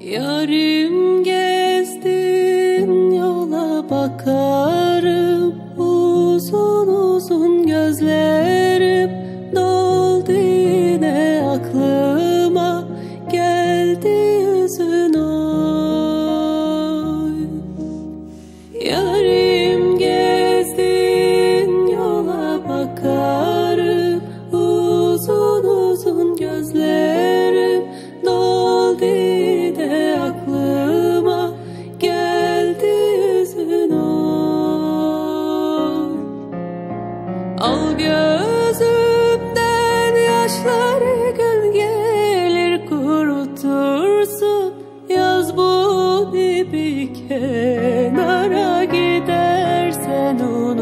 Yarim gezdin yola bakarım, uzun uzun gözlerim doldu yine aklıma, geldi yüzün oy. Yarim gezdin yola bakarım, uzun uzun gözlerim doldu de aklıma, geldi yüzün oy. Al gözümden yaşları, gün gelir kurutursun, yaz bu bir kenara, gidersen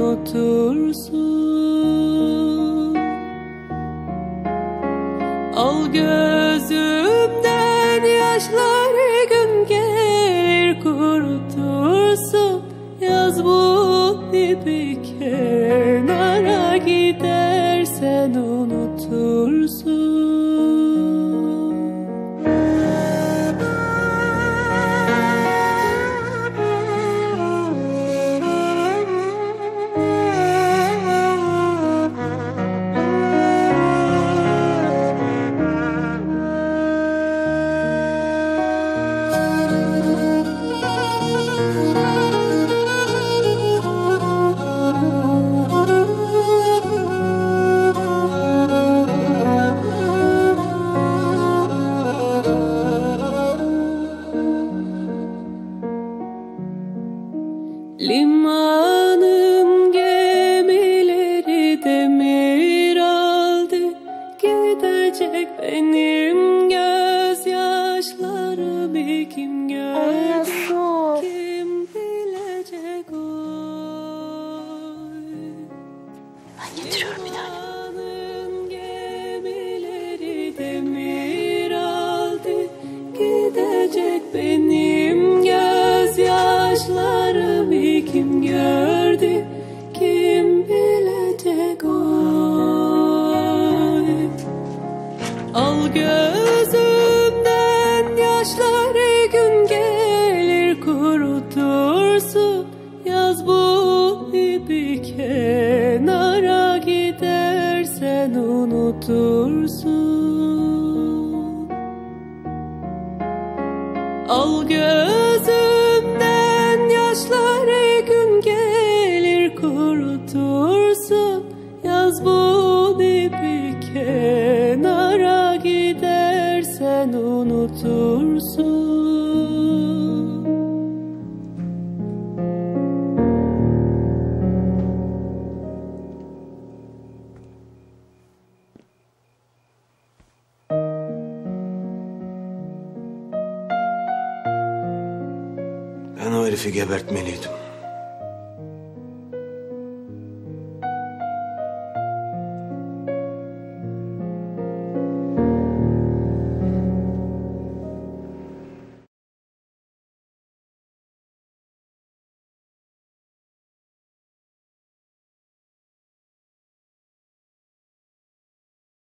unutursun. Al gözümden yaşları, gün gelir kurutursun, yaz bu bir kenara, gidersen unutursun. Limanın gemileri demir aldı, gidecek benim gözyaşlarımı kim gördü, kim bilecek oy. Ben getiriyorum bir tane. Limanın gemileri demir aldı, gidecek benim gözyaşlarımı kim gördü, kim bilecek oy. Al gözümden yaşları, gün gelir kurutursun, yaz bu bir kenara, gidersen unutursun. Al gözümden yaşları, gün gelir kurutursun, yaz bu bir kenara, gidersen unutursun. Ben o herifi gebertmeliydim.